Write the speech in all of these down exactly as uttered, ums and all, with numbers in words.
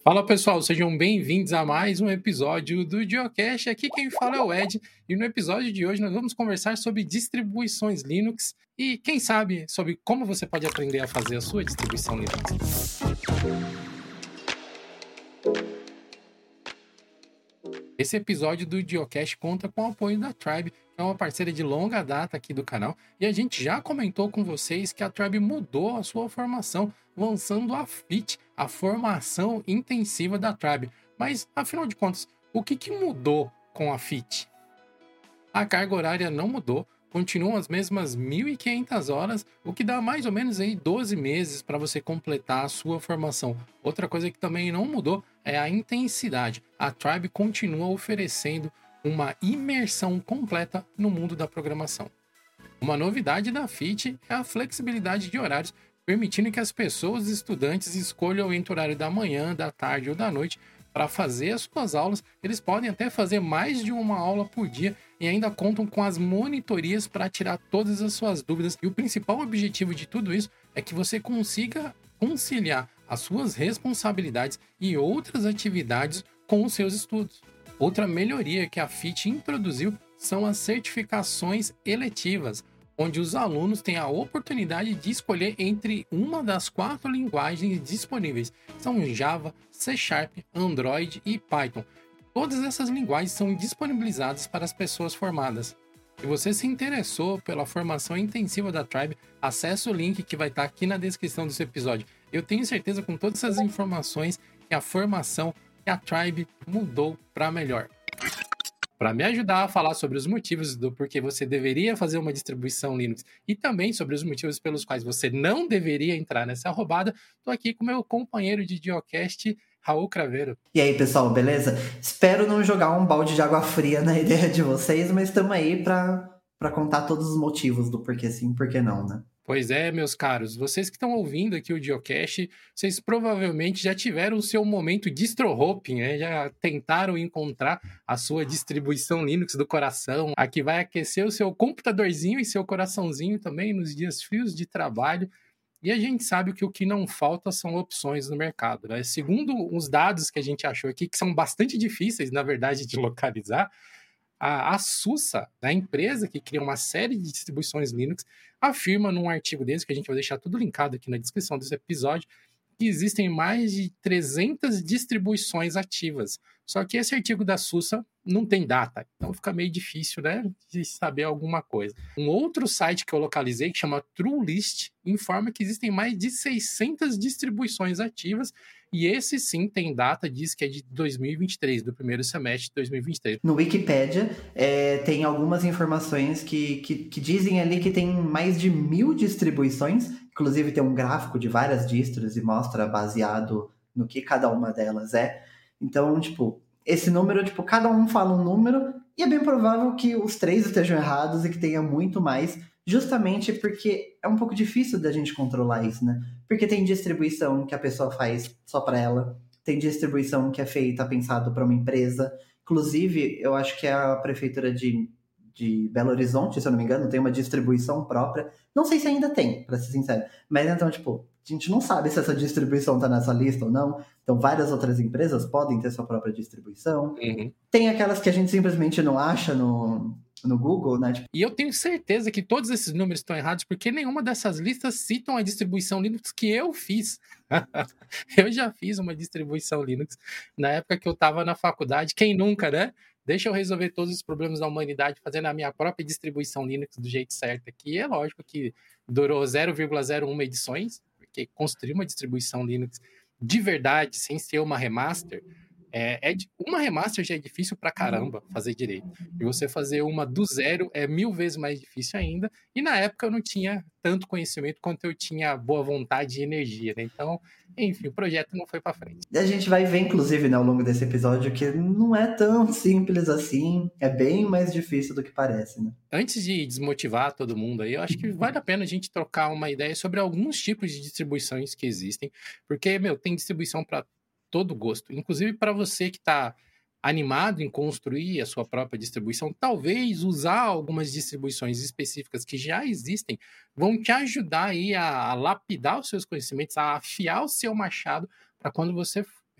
Fala pessoal, sejam bem-vindos a mais um episódio do Geocast. Aqui quem fala é o Ed e no episódio de hoje nós vamos conversar sobre distribuições Linux e, quem sabe, sobre como você pode aprender a fazer a sua distribuição Linux. Esse episódio do Geocast conta com o apoio da Tribe, que é uma parceira de longa data aqui do canal, e a gente já comentou com vocês que a Tribe mudou a sua formação, lançando a F I T, a formação intensiva da Tribe. Mas, afinal de contas, o que, que mudou com a F I T? A carga horária não mudou, continuam as mesmas mil e quinhentas horas, o que dá mais ou menos aí doze meses para você completar a sua formação. Outra coisa que também não mudou é a intensidade. A Tribe continua oferecendo uma imersão completa no mundo da programação. Uma novidade da F I T é a flexibilidade de horários, permitindo que as pessoas e estudantes escolham entre o horário da manhã, da tarde ou da noite para fazer as suas aulas. Eles podem até fazer mais de uma aula por dia e ainda contam com as monitorias para tirar todas as suas dúvidas. E o principal objetivo de tudo isso é que você consiga conciliar as suas responsabilidades e outras atividades com os seus estudos. Outra melhoria que a F I T introduziu são as certificações eletivas, onde os alunos têm a oportunidade de escolher entre uma das quatro linguagens disponíveis. São Java, C Sharp, Android e Python. Todas essas linguagens são disponibilizadas para as pessoas formadas. Se você se interessou pela formação intensiva da Tribe, acesse o link que vai estar aqui na descrição desse episódio. Eu tenho certeza, com todas essas informações, que a formação que a Tribe mudou para melhor. Para me ajudar a falar sobre os motivos do porquê você deveria fazer uma distribuição Linux e também sobre os motivos pelos quais você não deveria entrar nessa roubada, estou aqui com meu companheiro de Geocast, Raul Craveiro. E aí, pessoal, beleza? Espero não jogar um balde de água fria na ideia de vocês, mas estamos aí para contar todos os motivos do porquê sim e porquê não, né? Pois é, meus caros, vocês que estão ouvindo aqui o Geocast, vocês provavelmente já tiveram o seu momento distro-hopping, né? Já tentaram encontrar a sua distribuição Linux do coração, a que vai aquecer o seu computadorzinho e seu coraçãozinho também nos dias frios de trabalho. E a gente sabe que o que não falta são opções no mercado, né? Segundo os dados que a gente achou aqui, que são bastante difíceis, na verdade, de localizar, a ASUS, a empresa que cria uma série de distribuições Linux, afirma num artigo desse, que a gente vai deixar tudo linkado aqui na descrição desse episódio, que existem mais de trezentas distribuições ativas. Só que esse artigo da ASUS não tem data, então fica meio difícil, né, de saber alguma coisa. Um outro site que eu localizei, que chama TrueList, informa que existem mais de seiscentas distribuições ativas, e esse sim tem data, diz que é de dois mil e vinte e três, do primeiro semestre de dois mil e vinte e três. No Wikipedia, é, tem algumas informações que, que, que dizem ali que tem mais de mil distribuições. Inclusive tem um gráfico de várias distros e mostra baseado no que cada uma delas é. Então, tipo, esse número, tipo, cada um fala um número e é bem provável que os três estejam errados e que tenha muito mais, justamente porque é um pouco difícil da gente controlar isso, né? Porque tem distribuição que a pessoa faz só para ela, tem distribuição que é feita, pensado para uma empresa. Inclusive, eu acho que a prefeitura de, de Belo Horizonte, se eu não me engano, tem uma distribuição própria. Não sei se ainda tem, para ser sincero. Mas então, tipo, a gente não sabe se essa distribuição tá nessa lista ou não. Então, várias outras empresas podem ter sua própria distribuição. Uhum. Tem aquelas que a gente simplesmente não acha no, no Google, né? Tipo... E eu tenho certeza que todos esses números estão errados, porque nenhuma dessas listas citam a distribuição Linux que eu fiz. Eu já fiz uma distribuição Linux na época que eu estava na faculdade. Quem nunca, né? Deixa eu resolver todos os problemas da humanidade fazendo a minha própria distribuição Linux do jeito certo aqui. É lógico que durou zero vírgula zero um edições, porque construir uma distribuição Linux de verdade, sem ser uma remaster, é, é uma remaster já é difícil pra caramba fazer direito. E você fazer uma do zero é mil vezes mais difícil ainda. E na época eu não tinha tanto conhecimento quanto eu tinha boa vontade e energia, né? Então, enfim, o projeto não foi pra frente. A gente vai ver, inclusive, né, ao longo desse episódio, que não é tão simples assim. É bem mais difícil do que parece, né? Antes de desmotivar todo mundo aí, eu acho que vale a pena a gente trocar uma ideia sobre alguns tipos de distribuições que existem. Porque, meu, tem distribuição para todo gosto. Inclusive para você que está animado em construir a sua própria distribuição, talvez usar algumas distribuições específicas que já existem vão te ajudar aí a, a lapidar os seus conhecimentos, a afiar o seu machado para quando você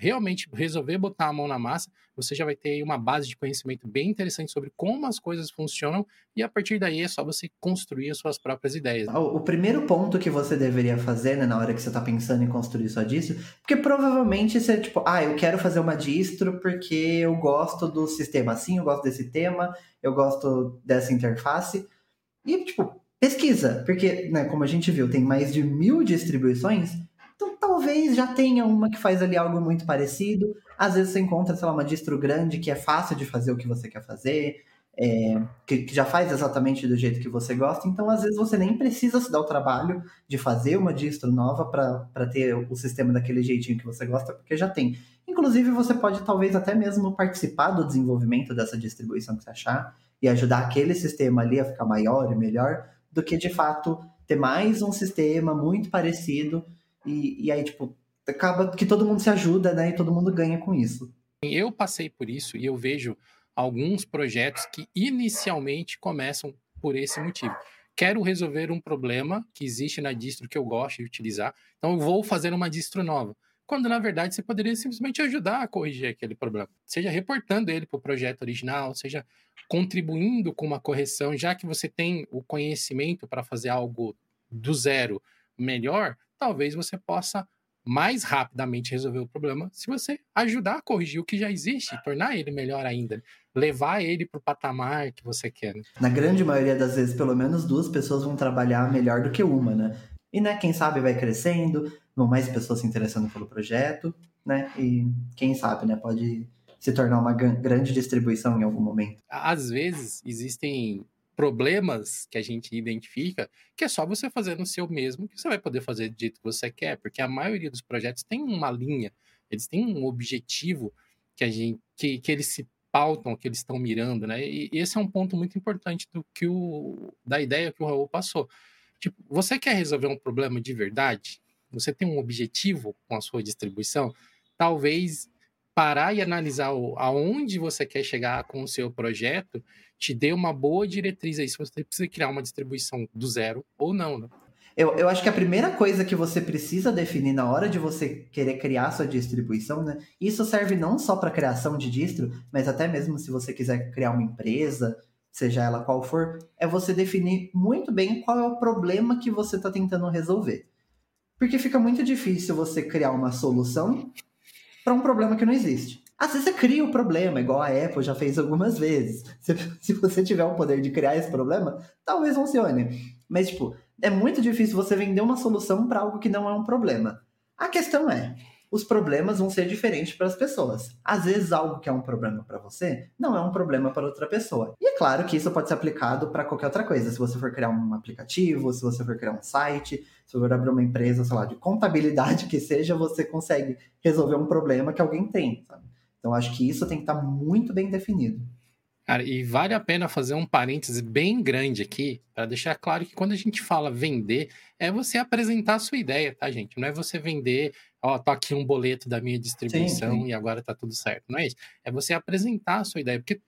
realmente resolver botar a mão na massa, você já vai ter aí uma base de conhecimento bem interessante sobre como as coisas funcionam e a partir daí é só você construir as suas próprias ideias. O, o primeiro ponto que você deveria fazer, né, na hora que você tá pensando em construir sua distro, porque provavelmente você, tipo, ah, eu quero fazer uma distro porque eu gosto do sistema assim, eu gosto desse tema, eu gosto dessa interface. E, tipo, pesquisa, porque, né, como a gente viu, tem mais de mil distribuições, então talvez já tenha uma que faz ali algo muito parecido. Às vezes você encontra, sei lá, uma distro grande que é fácil de fazer o que você quer fazer, é, que, que já faz exatamente do jeito que você gosta, então às vezes você nem precisa se dar o trabalho de fazer uma distro nova para ter o sistema daquele jeitinho que você gosta, porque já tem. Inclusive, você pode talvez até mesmo participar do desenvolvimento dessa distribuição que você achar e ajudar aquele sistema ali a ficar maior e melhor, do que de fato ter mais um sistema muito parecido e, e aí, tipo, acaba que todo mundo se ajuda, né? E todo mundo ganha com isso. Eu passei por isso e eu vejo alguns projetos que inicialmente começam por esse motivo. Quero resolver um problema que existe na distro que eu gosto de utilizar, então eu vou fazer uma distro nova. Quando, na verdade, você poderia simplesmente ajudar a corrigir aquele problema. Seja reportando ele para o projeto original, seja contribuindo com uma correção, já que você tem o conhecimento para fazer algo do zero melhor, talvez você possa mais rapidamente resolver o problema se você ajudar a corrigir o que já existe, tornar ele melhor ainda, levar ele para o patamar que você quer. Né? Na grande maioria das vezes, pelo menos duas pessoas vão trabalhar melhor do que uma, né? E, né, quem sabe vai crescendo, vão mais pessoas se interessando pelo projeto, né? E quem sabe, né, pode se tornar uma grande distribuição em algum momento. Às vezes, existem problemas que a gente identifica que é só você fazer no seu mesmo que você vai poder fazer do jeito que você quer, porque a maioria dos projetos tem uma linha, eles têm um objetivo que, a gente, que, que eles se pautam, que eles estão mirando, né? E esse é um ponto muito importante do que o, da ideia que o Raul passou. Tipo, você quer resolver um problema de verdade? Você tem um objetivo com a sua distribuição? Talvez parar e analisar o, aonde você quer chegar com o seu projeto te dê uma boa diretriz aí, se você precisa criar uma distribuição do zero ou não, né? Eu, eu acho que a primeira coisa que você precisa definir na hora de você querer criar sua distribuição, né? Isso serve não só para criação de distro, mas até mesmo se você quiser criar uma empresa, seja ela qual for, é você definir muito bem qual é o problema que você está tentando resolver. Porque fica muito difícil você criar uma solução para um problema que não existe. Às vezes você cria o problema, igual a Apple já fez algumas vezes. Se, se você tiver o poder de criar esse problema, talvez funcione. Mas, tipo, é muito difícil você vender uma solução para algo que não é um problema. A questão é, os problemas vão ser diferentes para as pessoas. Às vezes algo que é um problema para você não é um problema para outra pessoa. E é claro que isso pode ser aplicado para qualquer outra coisa. Se você for criar um aplicativo, se você for criar um site, se for abrir uma empresa, sei lá, de contabilidade que seja, você consegue resolver um problema que alguém tem, sabe? Então acho que isso tem que estar muito bem definido. Cara, e vale a pena fazer um parêntese bem grande aqui, para deixar claro que quando a gente fala vender, é você apresentar a sua ideia, tá, gente? Não é você vender, ó, tô aqui um boleto da minha distribuição sim, sim. E agora tá tudo certo. Não é isso. É você apresentar a sua ideia, porque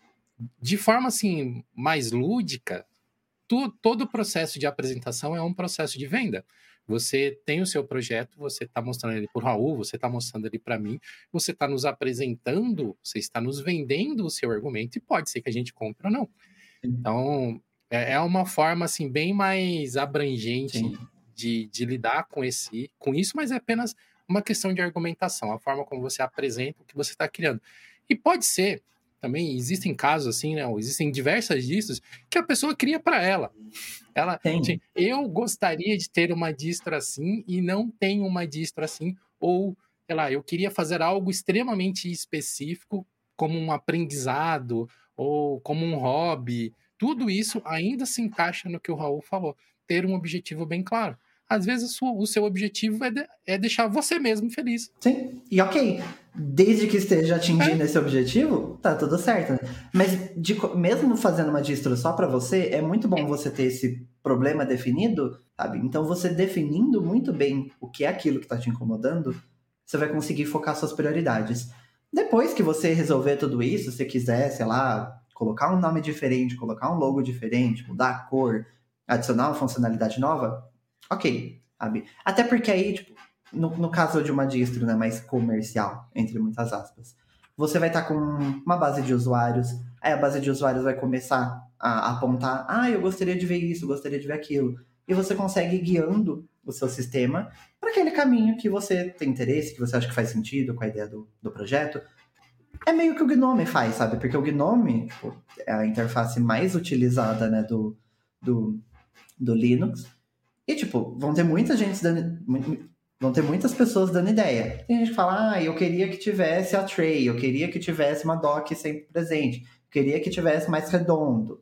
de forma, assim, mais lúdica, tu, todo o processo de apresentação é um processo de venda. Você tem o seu projeto, você está mostrando ele para o Raul, você está mostrando ele para mim, você está nos apresentando, você está nos vendendo o seu argumento e pode ser que a gente compre ou não. Então, é, é uma forma assim, bem mais abrangente de, de lidar com, esse, com isso, mas é apenas uma questão de argumentação, a forma como você apresenta o que você está criando. E pode ser, também existem casos assim, né? Existem diversas distros que a pessoa cria para ela. Ela, assim, eu gostaria de ter uma distro assim e não tenho uma distro assim, ou, sei lá, eu queria fazer algo extremamente específico, como um aprendizado, ou como um hobby. Tudo isso ainda se encaixa no que o Raul falou, ter um objetivo bem claro. Às vezes o seu objetivo é, de, é deixar você mesmo feliz. Sim, e ok, desde que esteja atingindo é. esse objetivo, tá tudo certo. Né? Mas de, mesmo fazendo uma distro só para você, é muito bom você ter esse problema definido, sabe? Então você definindo muito bem o que é aquilo que tá te incomodando, você vai conseguir focar suas prioridades. Depois que você resolver tudo isso, se quiser, sei lá, colocar um nome diferente, colocar um logo diferente, mudar a cor, adicionar uma funcionalidade nova, ok, sabe? Até porque aí, tipo, no, no caso de uma distro, né, mais comercial, entre muitas aspas, você vai estar com uma base de usuários, aí a base de usuários vai começar a apontar, ah, eu gostaria de ver isso, gostaria de ver aquilo, e você consegue ir guiando o seu sistema para aquele caminho que você tem interesse, que você acha que faz sentido com a ideia do, do projeto. É meio que o Gnome faz, sabe? Porque o Gnome, tipo, é a interface mais utilizada, né, do, do, do Linux. E, tipo, vão ter muita gente dando. Vão ter muitas pessoas dando ideia. Tem gente que fala, ah, eu queria que tivesse a tray, eu queria que tivesse uma dock sempre presente, eu queria que tivesse mais redondo.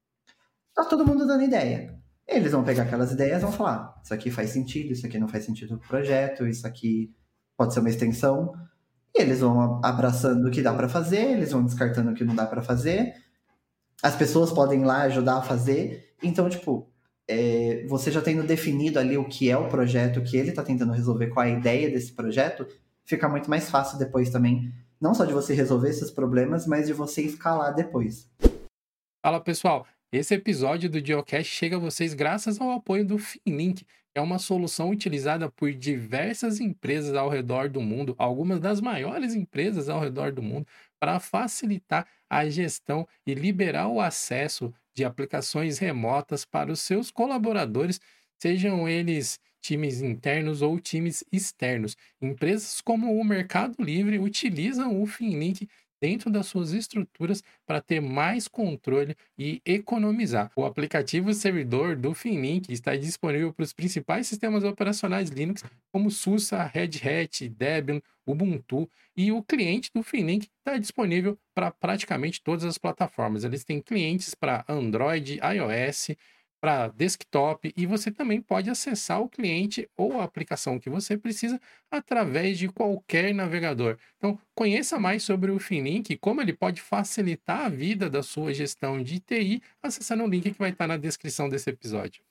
Tá todo mundo dando ideia. Eles vão pegar aquelas ideias e vão falar, isso aqui faz sentido, isso aqui não faz sentido pro projeto, isso aqui pode ser uma extensão. E eles vão abraçando o que dá para fazer, eles vão descartando o que não dá para fazer. As pessoas podem ir lá ajudar a fazer. Então, tipo, é, você já tendo definido ali o que é o projeto, o que ele está tentando resolver, qual a ideia desse projeto, fica muito mais fácil depois também, não só de você resolver esses problemas, mas de você escalar depois. Fala pessoal, esse episódio do Geocast chega a vocês graças ao apoio do Finlink, que é uma solução utilizada por diversas empresas ao redor do mundo, algumas das maiores empresas ao redor do mundo, para facilitar a gestão e liberar o acesso de aplicações remotas para os seus colaboradores, sejam eles times internos ou times externos. Empresas como o Mercado Livre utilizam o Finlink dentro das suas estruturas para ter mais controle e economizar. O aplicativo servidor do Finlink está disponível para os principais sistemas operacionais Linux, como SUSE, Red Hat, Debian, Ubuntu, e o cliente do Finlink está disponível para praticamente todas as plataformas. Eles têm clientes para Android, iOS, para desktop, e você também pode acessar o cliente ou a aplicação que você precisa através de qualquer navegador. Então, conheça mais sobre o Finlink e como ele pode facilitar a vida da sua gestão de T I, acessando o link que vai estar na descrição desse episódio.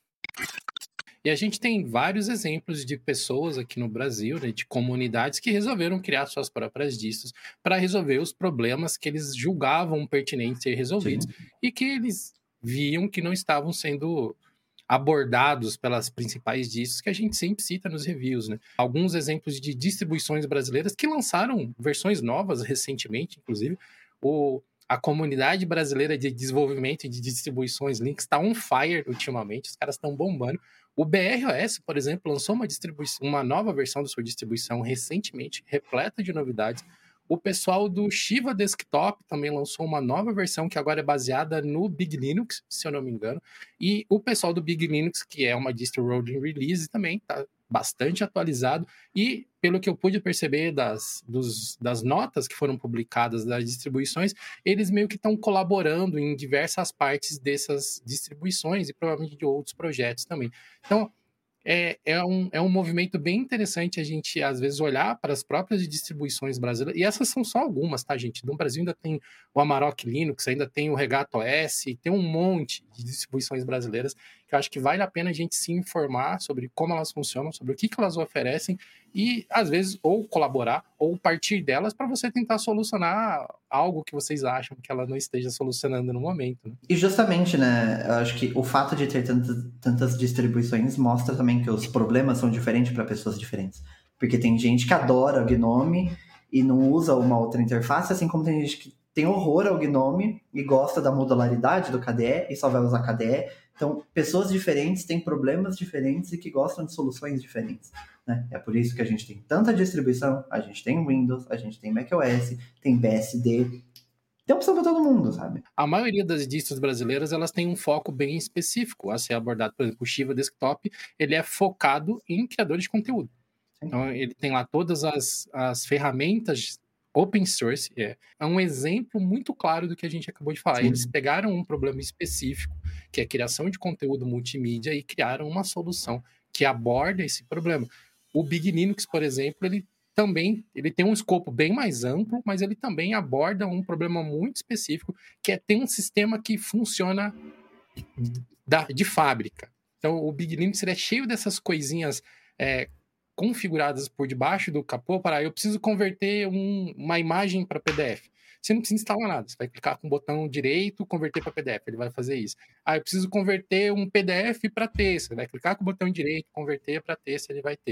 E a gente tem vários exemplos de pessoas aqui no Brasil, né, de comunidades que resolveram criar suas próprias distros para resolver os problemas que eles julgavam pertinentes ser resolvidos Sim. e que eles viam que não estavam sendo abordados pelas principais distros que a gente sempre cita nos reviews, né? Alguns exemplos de distribuições brasileiras que lançaram versões novas recentemente, inclusive. O, a comunidade brasileira de desenvolvimento e de distribuições Linux está on fire ultimamente, os caras estão bombando. O B R O S, por exemplo, lançou uma, distribuição, uma nova versão da sua distribuição recentemente, repleta de novidades. O pessoal do Shiva Desktop também lançou uma nova versão que agora é baseada no Big Linux, se eu não me engano. E o pessoal do Big Linux, que é uma distro rolling release, também está bastante atualizado. E, pelo que eu pude perceber das, dos, das notas que foram publicadas das distribuições, eles meio que estão colaborando em diversas partes dessas distribuições e provavelmente de outros projetos também. Então, é, é, um, é um movimento bem interessante a gente, às vezes, olhar para as próprias distribuições brasileiras. E essas são só algumas, tá, gente? No Brasil ainda tem o Amarok Linux, ainda tem o Regato O S, tem um monte de distribuições brasileiras que eu acho que vale a pena a gente se informar sobre como elas funcionam, sobre o que, que elas oferecem e, às vezes, ou colaborar ou partir delas para você tentar solucionar algo que vocês acham que ela não esteja solucionando no momento. Né? E justamente, né, eu acho que o fato de ter tantas, tantas distribuições mostra também que os problemas são diferentes para pessoas diferentes. Porque tem gente que adora o Gnome e não usa uma outra interface, assim como tem gente que tem horror ao Gnome e gosta da modularidade do K D E e só vai usar K D E. Então, pessoas diferentes têm problemas diferentes e que gostam de soluções diferentes. Né? É por isso que a gente tem tanta distribuição, a gente tem Windows, a gente tem macOS, tem B S D. Tem opção para todo mundo, sabe? A maioria das distros brasileiras, elas têm um foco bem específico a ser abordado. Por exemplo, o Shiva Desktop, ele é focado em criadores de conteúdo. Sim. Então, ele tem lá todas as, as ferramentas open source. É, é um exemplo muito claro do que a gente acabou de falar. Sim. Eles pegaram um problema específico, que é a criação de conteúdo multimídia, e criaram uma solução que aborda esse problema. O Big Linux, por exemplo, ele também ele tem um escopo bem mais amplo, mas ele também aborda um problema muito específico, que é ter um sistema que funciona da, de fábrica. Então, o Big Linux ele é cheio dessas coisinhas é, configuradas por debaixo do capô para eu preciso converter um, uma imagem para P D F. Você não precisa instalar nada, você vai clicar com o botão direito, converter para P D F, ele vai fazer isso. Ah, eu preciso converter um P D F para texto, você vai clicar com o botão direito, converter para texto, ele vai ter.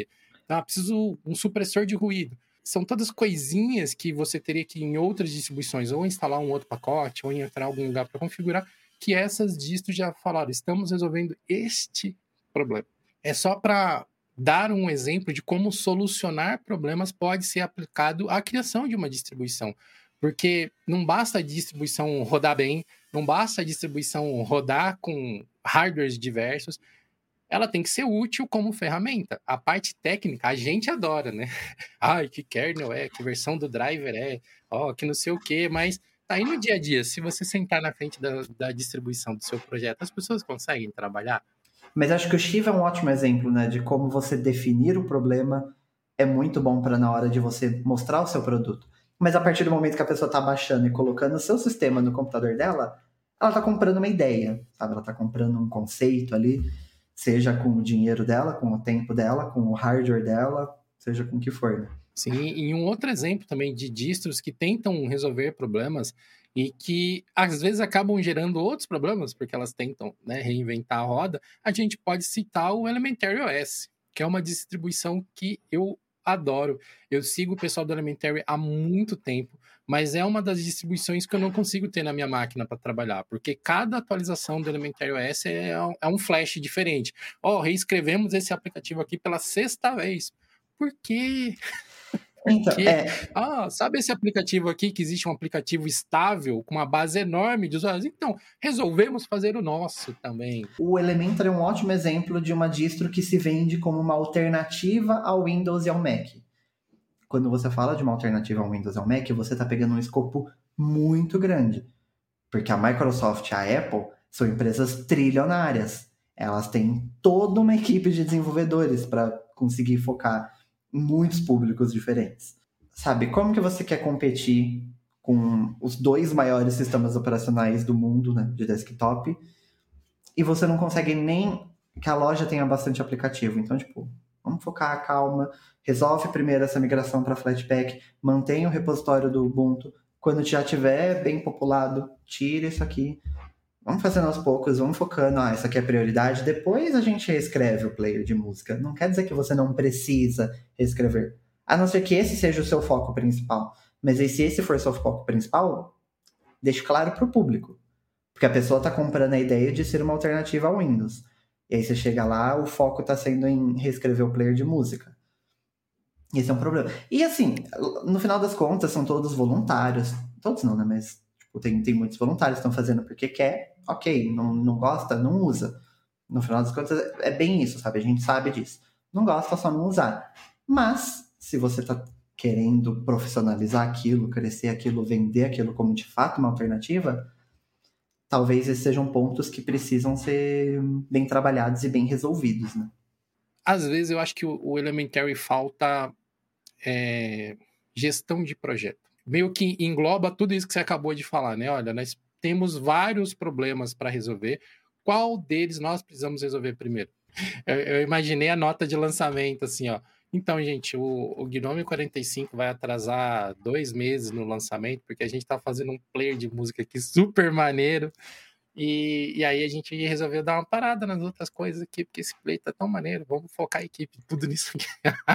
Ah, preciso um supressor de ruído. São todas coisinhas que você teria que, em outras distribuições, ou instalar um outro pacote, ou entrar em algum lugar para configurar, que essas distros já falaram, estamos resolvendo este problema. É só para dar um exemplo de como solucionar problemas pode ser aplicado à criação de uma distribuição. Porque não basta a distribuição rodar bem, não basta a distribuição rodar com hardwares diversos, ela tem que ser útil como ferramenta. A parte técnica, a gente adora, né? Ai, que kernel é, que versão do driver é, ó, que não sei o quê, mas tá aí no dia a dia. Se você sentar na frente da, da distribuição do seu projeto, as pessoas conseguem trabalhar? Mas acho que o Shiva é um ótimo exemplo, né, de como você definir o problema é muito bom para na hora de você mostrar o seu produto. Mas a partir do momento que a pessoa está baixando e colocando o seu sistema no computador dela, ela está comprando uma ideia, sabe? Ela está comprando um conceito ali, seja com o dinheiro dela, com o tempo dela, com o hardware dela, seja com o que for, né? Sim, e um outro exemplo também de distros que tentam resolver problemas e que às vezes acabam gerando outros problemas, porque elas tentam, né, reinventar a roda, a gente pode citar o Elementary O S, que é uma distribuição que eu adoro. Eu sigo o pessoal do Elementary há muito tempo, mas é uma das distribuições que eu não consigo ter na minha máquina para trabalhar, porque cada atualização do Elementary O S é, é um flash diferente. Ó, oh, reescrevemos esse aplicativo aqui pela sexta vez. Por quê? Então, Porque, é, ah, sabe esse aplicativo aqui, que existe um aplicativo estável, com uma base enorme de usuários? Então, resolvemos fazer o nosso também. O Elementor é um ótimo exemplo de uma distro que se vende como uma alternativa ao Windows e ao Mac. Quando você fala de uma alternativa ao Windows e ao Mac, você está pegando um escopo muito grande. Porque a Microsoft e a Apple são empresas trilionárias. Elas têm toda uma equipe de desenvolvedores para conseguir focar em muitos públicos diferentes. Sabe, como que você quer competir com os dois maiores sistemas operacionais do mundo, né, de desktop, e você não consegue nem que a loja tenha bastante aplicativo? Então, tipo, vamos focar, calma, resolve primeiro essa migração para Flatpak, mantenha o repositório do Ubuntu, quando já tiver bem populado, tira isso aqui. Vamos fazendo aos poucos, vamos focando, ah, essa aqui é a prioridade, depois a gente reescreve o player de música. Não quer dizer que você não precisa reescrever, a não ser que esse seja o seu foco principal. Mas aí, se esse for o seu foco principal, deixe claro para o público. Porque a pessoa está comprando a ideia de ser uma alternativa ao Windows. E aí você chega lá, o foco está sendo em reescrever o player de música. Esse é um problema. E assim, no final das contas, são todos voluntários. Todos não, né? Mas tipo, tem, tem muitos voluntários que estão fazendo porque quer. Ok, não, não gosta, não usa. No final das contas, é bem isso, sabe? A gente sabe disso. Não gosta, só não usar. Mas, se você está querendo profissionalizar aquilo, crescer aquilo, vender aquilo como de fato uma alternativa, talvez esses sejam pontos que precisam ser bem trabalhados e bem resolvidos, né? Às vezes eu acho que o, o Elementary falta é, gestão de projeto. Meio que engloba tudo isso que você acabou de falar, né? Olha, nós temos vários problemas para resolver. Qual deles nós precisamos resolver primeiro? Eu, eu imaginei a nota de lançamento, assim, ó. Então, gente, o, o Gnome quarenta e cinco vai atrasar dois meses no lançamento, porque a gente tá fazendo um player de música aqui super maneiro. E, e aí a gente resolveu dar uma parada nas outras coisas aqui, porque esse play tá tão maneiro, vamos focar a equipe tudo nisso aqui.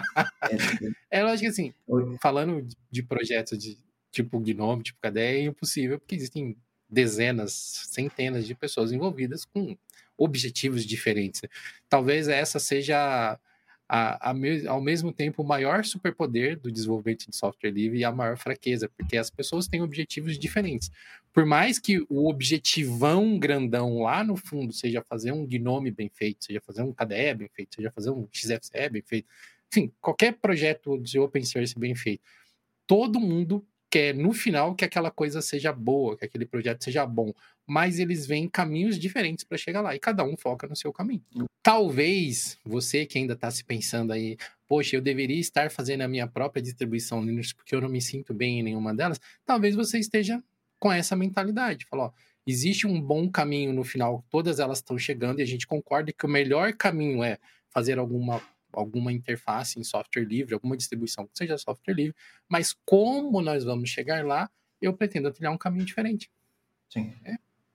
É lógico que assim, falando de projetos de tipo Gnome, tipo K D E, é impossível, porque existem dezenas, centenas de pessoas envolvidas com objetivos diferentes. Né? Talvez essa seja a, a, ao mesmo tempo o maior superpoder do desenvolvimento de software livre e a maior fraqueza, porque as pessoas têm objetivos diferentes. Por mais que o objetivão grandão lá no fundo seja fazer um Gnome bem feito, seja fazer um K D E bem feito, seja fazer um X F C E bem feito, enfim, qualquer projeto de open source bem feito, todo mundo quer, no final, que aquela coisa seja boa, que aquele projeto seja bom, mas eles veem caminhos diferentes para chegar lá, e cada um foca no seu caminho. Talvez você que ainda está se pensando aí, poxa, eu deveria estar fazendo a minha própria distribuição Linux porque eu não me sinto bem em nenhuma delas, talvez você esteja com essa mentalidade, falar, ó, existe um bom caminho no final, todas elas estão chegando e a gente concorda que o melhor caminho é fazer alguma alguma interface em software livre, alguma distribuição que seja software livre, mas como nós vamos chegar lá, eu pretendo trilhar um caminho diferente. Sim. É,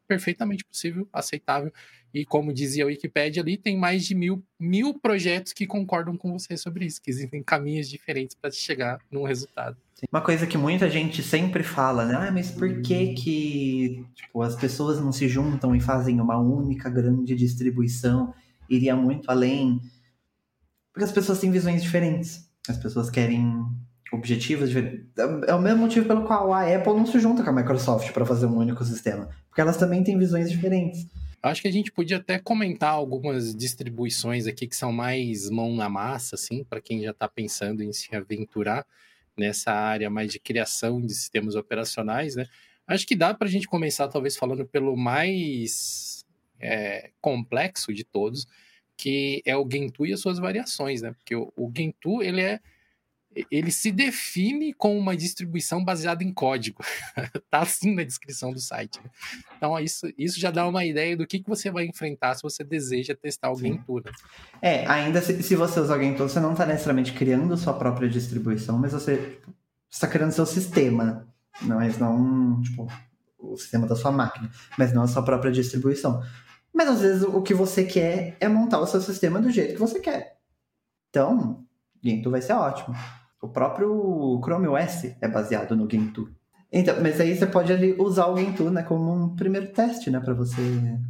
perfeitamente possível, aceitável. E como dizia a Wikipédia ali, tem mais de mil, mil projetos que concordam com você sobre isso, que existem caminhos diferentes para chegar num resultado. Uma coisa que muita gente sempre fala, né? Ah, mas por que que tipo, as pessoas não se juntam e fazem uma única grande distribuição? Iria muito além. Porque as pessoas têm visões diferentes. As pessoas querem objetivos diferentes. É o mesmo motivo pelo qual a Apple não se junta com a Microsoft para fazer um único sistema. Porque elas também têm visões diferentes. Acho que a gente podia até comentar algumas distribuições aqui que são mais mão na massa, assim, para quem já está pensando em se aventurar nessa área mais de criação de sistemas operacionais, né? Acho que dá para a gente começar, talvez, falando pelo mais é, complexo de todos, que é o Gentoo e as suas variações, né? Porque o, o Gentoo, ele é ele se define como uma distribuição baseada em código. Tá assim na descrição do site. Né? Então, isso, isso já dá uma ideia do que, que você vai enfrentar se você deseja testar o Gentoo. Né? É, ainda se, se você usar o Gentoo, você não está necessariamente criando sua própria distribuição, mas você está criando seu sistema. Não, mas não, tipo, o sistema da sua máquina, mas não a sua própria distribuição. Mas às vezes o que você quer é montar o seu sistema do jeito que você quer. Então, Gentoo vai ser ótimo. O próprio Chrome O S é baseado no Gentoo. Então, mas aí você pode ali usar o Gentoo, né, como um primeiro teste, né, para você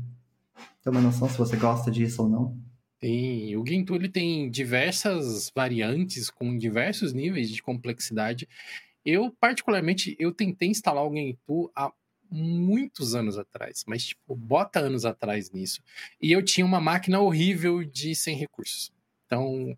ter uma noção se você gosta disso ou não. Sim, o Gentoo ele tem diversas variantes com diversos níveis de complexidade. Eu, particularmente, eu tentei instalar o Gentoo há muitos anos atrás, mas, tipo, bota anos atrás nisso. E eu tinha uma máquina horrível de sem recursos. Então,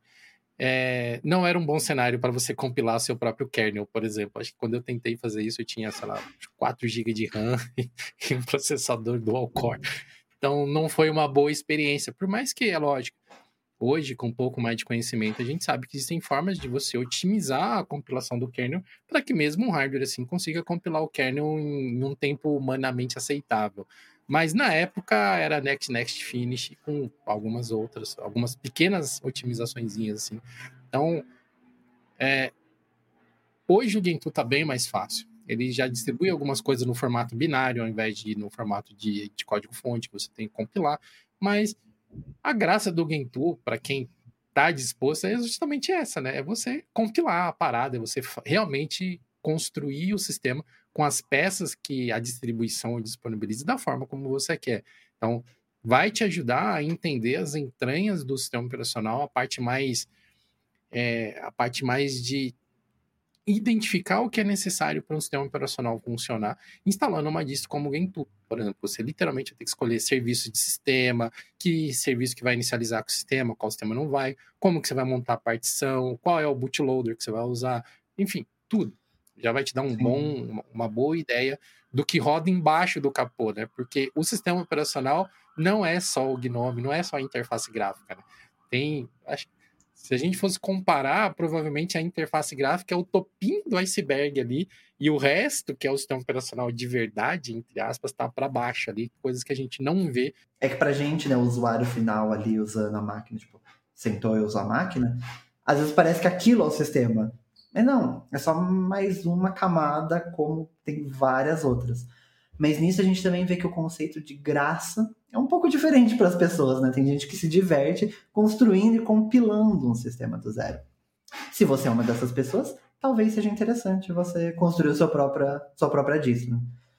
é, não era um bom cenário para você compilar seu próprio kernel, por exemplo. Acho que quando eu tentei fazer isso, eu tinha, sei lá, quatro gigas de RAM e um processador dual core. Então, não foi uma boa experiência. Por mais que, é lógico, hoje, com um pouco mais de conhecimento, a gente sabe que existem formas de você otimizar a compilação do kernel para que mesmo um hardware assim consiga compilar o kernel em, em um tempo humanamente aceitável. Mas na época era next, next, finish com algumas outras, algumas pequenas otimizaçõezinhas assim. Então, é, hoje o Gentoo está bem mais fácil. Ele já distribui algumas coisas no formato binário, ao invés de ir no formato de, de código-fonte, que você tem que compilar. Mas a graça do Gentoo, para quem está disposto, é justamente essa, né? É você compilar a parada, é você realmente construir o sistema com as peças que a distribuição disponibiliza da forma como você quer. Então, vai te ajudar a entender as entranhas do sistema operacional, a parte mais, é, a parte mais de identificar o que é necessário para um sistema operacional funcionar, instalando uma distro como o Gentoo. Por exemplo, você literalmente vai ter que escolher serviço de sistema, que serviço que vai inicializar com o sistema, qual sistema não vai, como que você vai montar a partição, qual é o bootloader que você vai usar, enfim, tudo. Já vai te dar um bom, uma boa ideia do que roda embaixo do capô, né? Porque o sistema operacional não é só o GNOME, não é só a interface gráfica, né? Tem, acho, se a gente fosse comparar, provavelmente a interface gráfica é o topinho do iceberg ali, e o resto, que é o sistema operacional de verdade, entre aspas, tá para baixo ali, coisas que a gente não vê. É que pra gente, né, o usuário final ali usando a máquina, tipo, sentou e usou a máquina, às vezes parece que aquilo é o sistema. Mas não, é só mais uma camada, como tem várias outras. Mas nisso a gente também vê que o conceito de graça é um pouco diferente para as pessoas, né? Tem gente que se diverte construindo e compilando um sistema do zero. Se você é uma dessas pessoas, talvez seja interessante você construir sua própria, sua própria distro.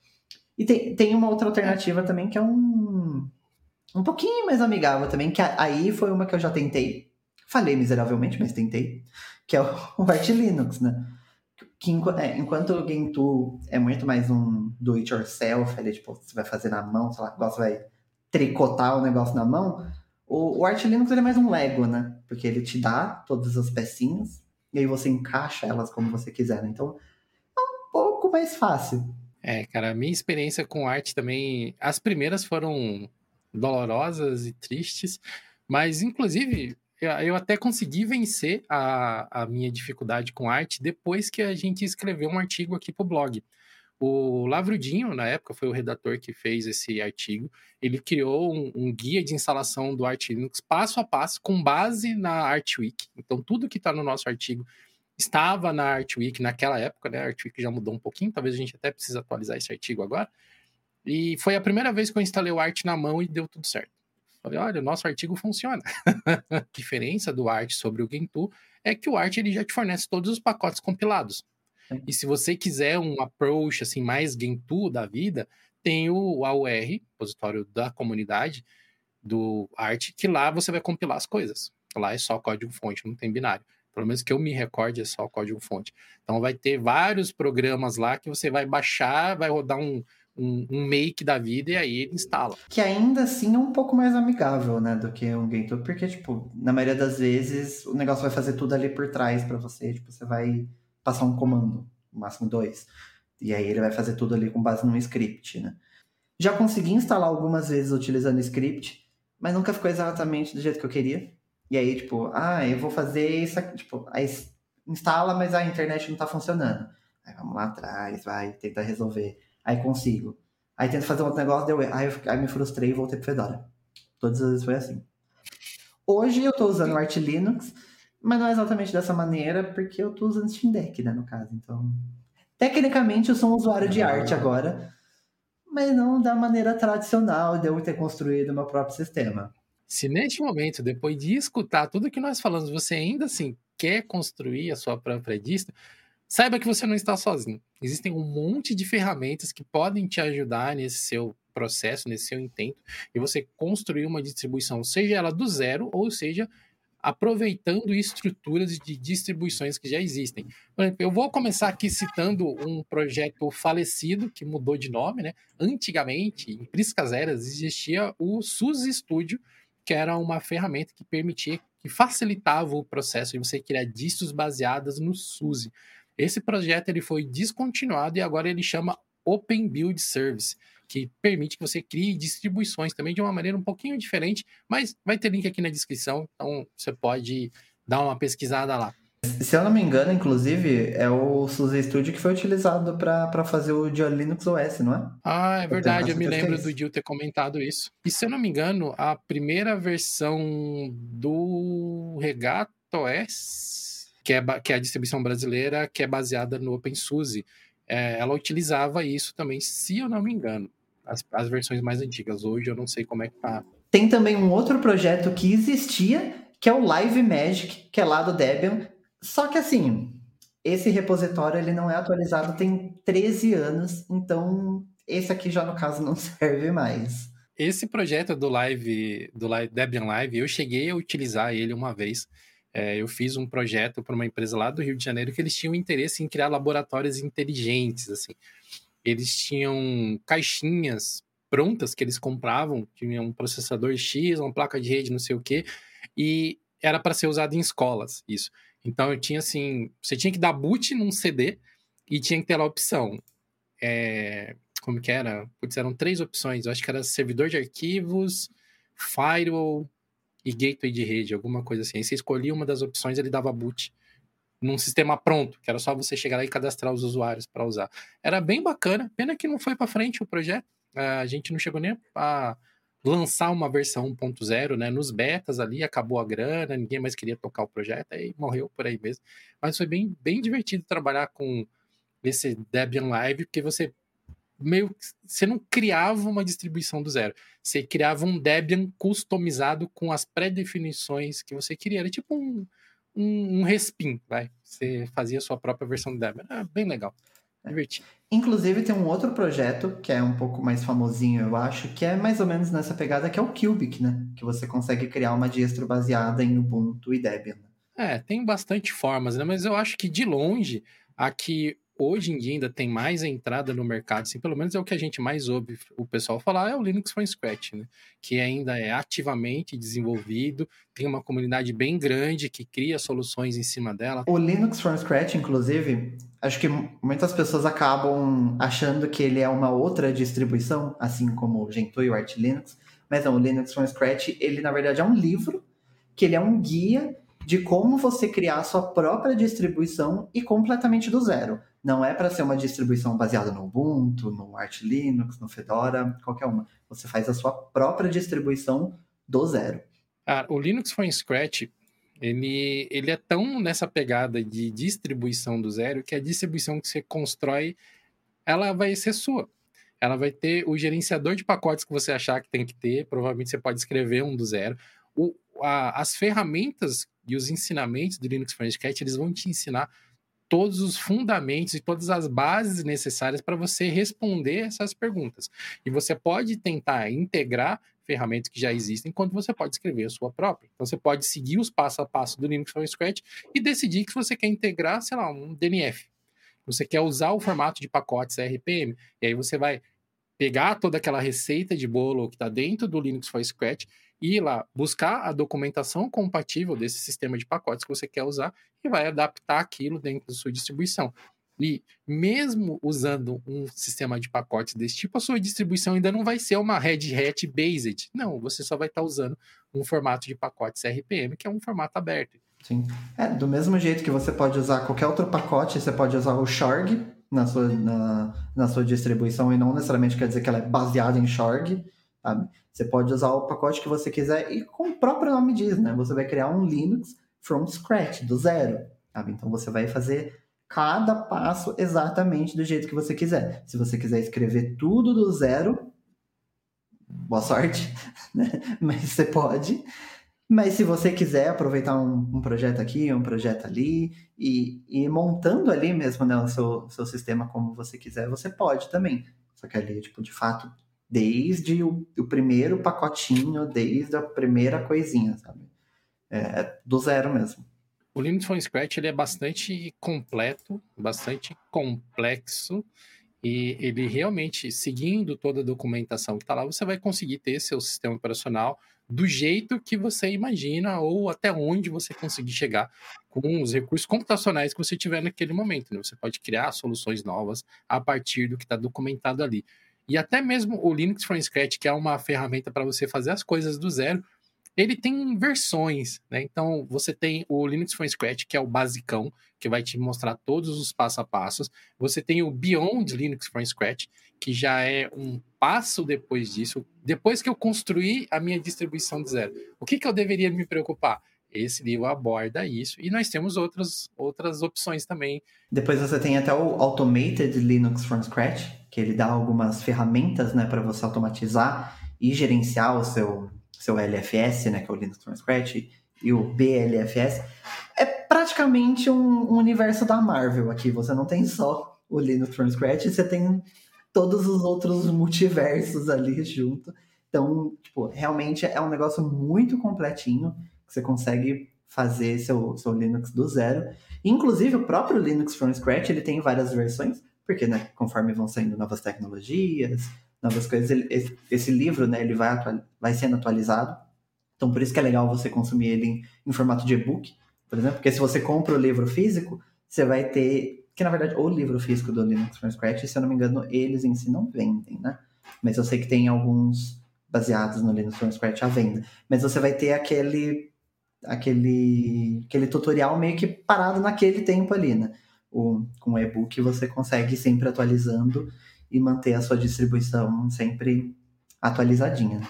E tem, tem uma outra alternativa também, que é um, um pouquinho mais amigável também, que aí foi uma que eu já tentei. Falei miseravelmente, mas tentei. Que é o Arch Linux, né? Que é, enquanto o Gentoo é muito mais um do-it-yourself, ele, tipo, você vai fazer na mão, sei lá, você vai tricotar o negócio na mão, o, o Arch Linux ele é mais um Lego, né? Porque ele te dá todas as pecinhas e aí você encaixa elas como você quiser, né? Então, é um pouco mais fácil. É, cara, a minha experiência com arte também, as primeiras foram dolorosas e tristes, mas inclusive eu até consegui vencer a, a minha dificuldade com arte depois que a gente escreveu um artigo aqui pro blog. O Lavrudinho, na época, foi o redator que fez esse artigo. Ele criou um, um guia de instalação do Arch Linux passo a passo, com base na Archwiki. Então, tudo que está no nosso artigo estava na Archwiki naquela época, né? A Archwiki já mudou um pouquinho, talvez a gente até precise atualizar esse artigo agora. E foi a primeira vez que eu instalei o Arch na mão e deu tudo certo. Falei, olha, o nosso artigo funciona. A diferença do Arch sobre o Gentoo é que o Arch ele já te fornece todos os pacotes compilados. Sim. E se você quiser um approach assim, mais Gentoo da vida, tem o A U R, repositório da comunidade, do Arch, que lá você vai compilar as coisas. Lá é só código-fonte, não tem binário. Pelo menos que eu me recorde, é só código-fonte. Então vai ter vários programas lá que você vai baixar, vai rodar um, um, um make da vida e aí ele instala. Que ainda assim é um pouco mais amigável, né, do que um Gentoo, porque, tipo, na maioria das vezes o negócio vai fazer tudo ali por trás pra você, tipo, você vai passar um comando, no máximo dois, e aí ele vai fazer tudo ali com base num script, né. Já consegui instalar algumas vezes utilizando script, mas nunca ficou exatamente do jeito que eu queria. E aí, tipo, ah, eu vou fazer isso aqui, tipo, aí instala, mas a internet não tá funcionando. Aí vamos lá atrás, vai, tenta resolver. Aí consigo. Aí tento fazer um outro negócio, deu erro. Aí, eu, aí me frustrei e voltei pro Fedora. Todas as vezes foi assim. Hoje eu tô usando o Arch Linux, mas não é exatamente dessa maneira, porque eu tô usando Steam Deck, né, no caso. Então, tecnicamente eu sou um usuário de Arch agora, mas não da maneira tradicional de eu ter construído meu próprio sistema. Se neste momento, depois de escutar tudo que nós falamos, você ainda assim quer construir a sua própria distro, saiba que você não está sozinho. Existem um monte de ferramentas que podem te ajudar nesse seu processo, nesse seu intento, e você construir uma distribuição, seja ela do zero, ou seja, aproveitando estruturas de distribuições que já existem. Por exemplo, eu vou começar aqui citando um projeto falecido, que mudou de nome, né? Antigamente, em Priscas Eras, existia o SUSE Studio, que era uma ferramenta que permitia, que facilitava o processo de você criar distros baseadas no SUSE. Esse projeto ele foi descontinuado e agora ele chama Open Build Service, que permite que você crie distribuições também de uma maneira um pouquinho diferente, mas vai ter link aqui na descrição, então você pode dar uma pesquisada lá. Se eu não me engano, inclusive, é o SUSE Studio que foi utilizado para fazer o Dia Linux O S, não é? Ah, é verdade, eu me lembro do Gil Gil ter comentado isso. E se eu não me engano, a primeira versão do Regato O S, que é, que é a distribuição brasileira, que é baseada no OpenSUSE, é, ela utilizava isso também, se eu não me engano. As, as versões mais antigas. Hoje eu não sei como é que tá. Tem também um outro projeto que existia, que é o Live Magic, que é lá do Debian. Só que assim, esse repositório ele não é atualizado tem treze anos, então esse aqui já no caso não serve mais. Esse projeto do Live, do Live, Debian Live, eu cheguei a utilizar ele uma vez. É, eu fiz um projeto para uma empresa lá do Rio de Janeiro que eles tinham interesse em criar laboratórios inteligentes, assim. Eles tinham caixinhas prontas que eles compravam, tinha um processador X, uma placa de rede, não sei o quê, e era para ser usado em escolas, isso. Então eu tinha assim, você tinha que dar boot num C D e tinha que ter lá a opção. É, como que era? Putz, eram três opções, eu acho que era servidor de arquivos, firewall e gateway de rede, alguma coisa assim. Aí você escolhia uma das opções, ele dava boot num sistema pronto, que era só você chegar lá e cadastrar os usuários para usar. Era bem bacana, pena que não foi para frente o projeto. A gente não chegou nem a lançar uma versão um ponto zero, né? Nos betas ali, acabou a grana, ninguém mais queria tocar o projeto, aí morreu por aí mesmo. Mas foi bem, bem divertido trabalhar com esse Debian Live, porque você meio você não criava uma distribuição do zero. Você criava um Debian customizado com as pré-definições que você queria. Era tipo um Um, um respin, vai. Você fazia a sua própria versão do Debian. Ah, bem legal. Divertido. Inclusive tem um outro projeto que é um pouco mais famosinho, eu acho, que é mais ou menos nessa pegada, que é o Cubic, né? Que você consegue criar uma distro baseada em Ubuntu e Debian. É, tem bastante formas, né? Mas eu acho que de longe, a que hoje em dia ainda tem mais entrada no mercado, assim, pelo menos é o que a gente mais ouve o pessoal falar, é o Linux from Scratch, né? Que ainda é ativamente desenvolvido, tem uma comunidade bem grande que cria soluções em cima dela. O Linux from Scratch, inclusive, acho que muitas pessoas acabam achando que ele é uma outra distribuição, assim como o Gentoo e o Arch Linux, mas não, o Linux from Scratch, ele na verdade é um livro, que ele é um guia de como você criar a sua própria distribuição e completamente do zero. Não é para ser uma distribuição baseada no Ubuntu, no Arch Linux, no Fedora, qualquer uma. Você faz a sua própria distribuição do zero. Ah, o Linux from Scratch, ele, ele é tão nessa pegada de distribuição do zero que a distribuição que você constrói, ela vai ser sua. ela vai ter o gerenciador de pacotes que você achar que tem que ter, provavelmente você pode escrever um do zero. O, a, as ferramentas e os ensinamentos do Linux from Scratch, eles vão te ensinar todos os fundamentos e todas as bases necessárias para você responder essas perguntas. E você pode tentar integrar ferramentas que já existem, enquanto você pode escrever a sua própria. Então, você pode seguir os passo a passo do Linux from Scratch e decidir que você quer integrar, sei lá, um D N F. Você quer usar o formato de pacotes R P M. E aí você vai pegar toda aquela receita de bolo que está dentro do Linux from Scratch e ir lá buscar a documentação compatível desse sistema de pacotes que você quer usar e vai adaptar aquilo dentro da sua distribuição. E mesmo usando um sistema de pacotes desse tipo, a sua distribuição ainda não vai ser uma Red Hat Based. Não, você só vai estar usando um formato de pacotes R P M, que é um formato aberto. Sim. É, do mesmo jeito que você pode usar qualquer outro pacote, você pode usar o Shorg na sua, na, na sua distribuição, e não necessariamente quer dizer que ela é baseada em Shorg, sabe? Você pode usar o pacote que você quiser e, como o próprio nome diz, né? Você vai criar um Linux from scratch, do zero, sabe? Então você vai fazer cada passo exatamente do jeito que você quiser. Se você quiser escrever tudo do zero, boa sorte, né? Mas você pode. Mas se você quiser aproveitar um, um projeto aqui, um projeto ali, e ir montando ali mesmo, né, o seu, seu sistema como você quiser, você pode também. Só que ali, tipo, de fato, desde o, o primeiro pacotinho, desde a primeira coisinha, sabe? É do zero mesmo. O Linux from Scratch ele é bastante completo, bastante complexo, e ele realmente, seguindo toda a documentação que está lá, você vai conseguir ter seu sistema operacional do jeito que você imagina ou até onde você conseguir chegar com os recursos computacionais que você tiver naquele momento. Né? Você pode criar soluções novas a partir do que está documentado ali. E até mesmo o Linux from Scratch, que é uma ferramenta para você fazer as coisas do zero, ele tem versões, né? Então, você tem o Linux from Scratch, que é o basicão, que vai te mostrar todos os passo a passos. Você tem o Beyond Linux from Scratch, que já é um passo depois disso. Depois que eu construí a minha distribuição de zero, o que, que eu deveria me preocupar? Esse livro aborda isso. E nós temos outras, outras opções também. Depois você tem até o Automated Linux from Scratch, que ele dá algumas ferramentas, né, para você automatizar e gerenciar o seu... seu L F S, né, que é o Linux from Scratch, e o B L F S, é praticamente um, um universo da Marvel aqui. Você não tem só o Linux from Scratch, você tem todos os outros multiversos ali junto. Então, tipo, realmente é um negócio muito completinho, que você consegue fazer seu, seu Linux do zero. Inclusive, o próprio Linux from Scratch, ele tem várias versões, porque, né, conforme vão saindo novas tecnologias, novas coisas, ele, esse, esse livro, né, ele vai, atual, vai sendo atualizado. Então, por isso que é legal você consumir ele em, em formato de e-book, por exemplo, porque se você compra o livro físico, você vai ter, que na verdade, o livro físico do Linux from Scratch, se eu não me engano, eles em si não vendem, né? Mas eu sei que tem alguns baseados no Linux from Scratch à venda. Mas você vai ter aquele, aquele, aquele tutorial meio que parado naquele tempo ali, né? O, com o e-book você consegue ir sempre atualizando e manter a sua distribuição sempre atualizadinha.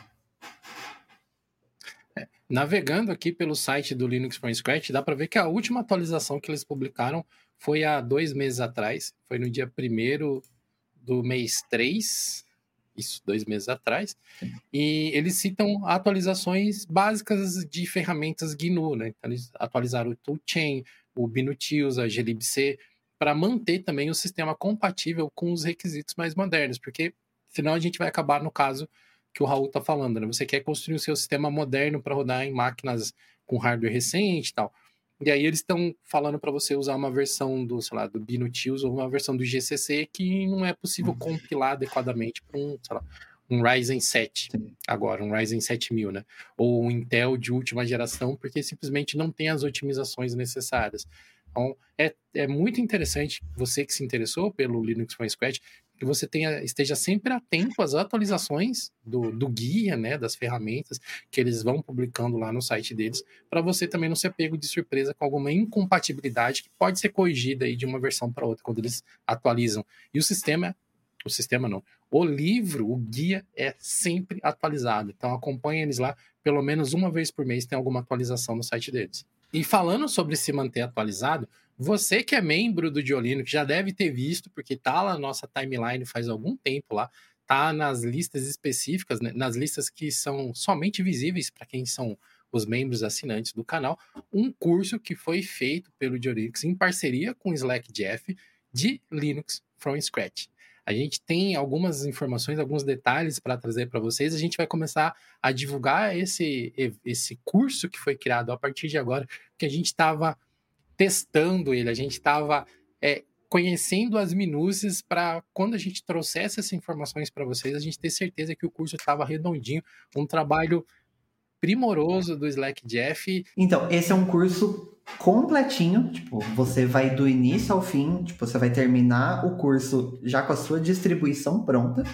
É, navegando aqui pelo site do Linux from Scratch, dá para ver que a última atualização que eles publicaram foi há dois meses atrás, foi no dia primeiro do mês três, isso, dois meses atrás, e eles citam atualizações básicas de ferramentas G N U, né? Então, eles atualizaram o Toolchain, o GNU-Tools, a glibc, para manter também o sistema compatível com os requisitos mais modernos, porque senão a gente vai acabar no caso que o Raul está falando, né? Você quer construir o seu sistema moderno para rodar em máquinas com hardware recente e tal. E aí eles estão falando para você usar uma versão do, sei lá, do GNU-Tools ou uma versão do G C C que não é possível compilar adequadamente para um, sei lá, um Ryzen sete, Sim. agora, um Ryzen sete mil, né? Ou um Intel de última geração, porque simplesmente não tem as otimizações necessárias. Então, é, é muito interessante, você que se interessou pelo Linux from Scratch, que você tenha, esteja sempre atento às atualizações do, do guia, né, das ferramentas que eles vão publicando lá no site deles, para você também não ser pego de surpresa com alguma incompatibilidade que pode ser corrigida aí de uma versão para outra, quando eles atualizam. E o sistema, o sistema não, o livro, o guia é sempre atualizado. Então acompanhe eles lá, pelo menos uma vez por mês tem alguma atualização no site deles. E falando sobre se manter atualizado, você que é membro do Diolino, que já deve ter visto, porque tá lá na nossa timeline faz algum tempo lá, tá nas listas específicas, né, nas listas que são somente visíveis para quem são os membros assinantes do canal, um curso que foi feito pelo Diolinux em parceria com o Slack Jeff de Linux from Scratch. A gente tem algumas informações, alguns detalhes para trazer para vocês. A gente vai começar a divulgar esse, esse curso que foi criado a partir de agora, que a gente estava testando ele, a gente estava é, conhecendo as minúcias para quando a gente trouxesse essas informações para vocês, a gente ter certeza que o curso estava redondinho, um trabalho primoroso do Slack Jeff. Então, esse é um curso completinho, tipo, você vai do início ao fim, tipo, você vai terminar o curso já com a sua distribuição pronta.